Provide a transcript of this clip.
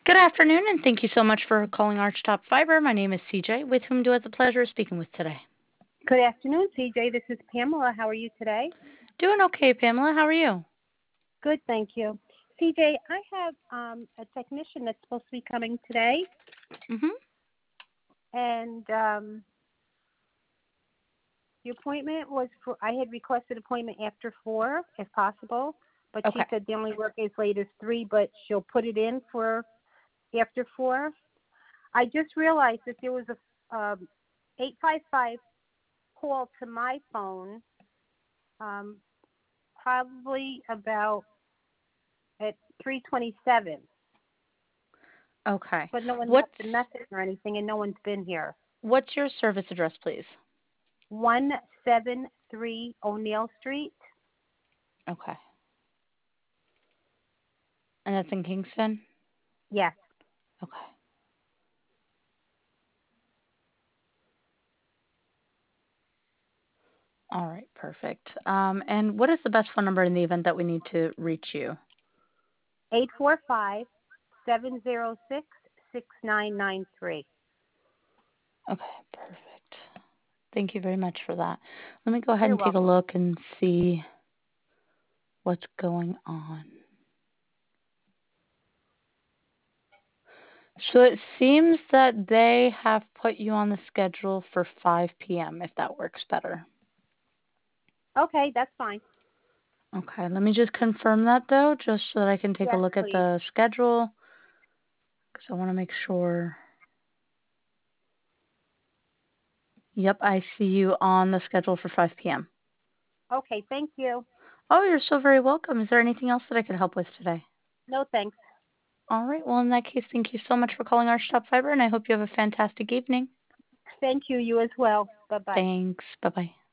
Good afternoon, and thank you so much for calling Archtop Fiber. My name is CJ, with whom do I have the pleasure of speaking with today? Good afternoon, CJ. This is Pamela. How are you today? Doing okay, Pamela. How are you? Good, thank you. CJ, I have a technician that's supposed to be coming today, Mm-hmm. and the appointment was for, I had requested appointment after 4, if possible, but Okay. she said they only work as late as 3, but she'll put it in for after 4. I just realized that there was a 855 call to my phone, um, probably about at 3:27, Okay. but no one What's left a message or anything, and no one's been here. what's your service address, please? 173 O'Neill Street. Okay. And that's in Kingston? Yes. Okay. All right, perfect. And what is the best phone number in the event that we need to reach you? 845-706-6993. Okay, perfect. Thank you very much for that. Let me go ahead You're and take a welcome. look and see what's going on. So it seems that they have put you on the schedule for 5 p.m. if that works better. Okay, that's fine. Okay, let me just confirm that though, just so that I can take a Yes, look at please. the schedule, because I want to make sure. Yep, I see you on the schedule for 5 p.m. Okay, thank you. Oh, you're so very welcome. Is there anything else that I could help with today? No thanks. All right, well, in that case, thank you so much for calling our Stop Fiber, and I hope you have a fantastic evening. Thank you, you as well. Bye-bye. Thanks. Bye bye.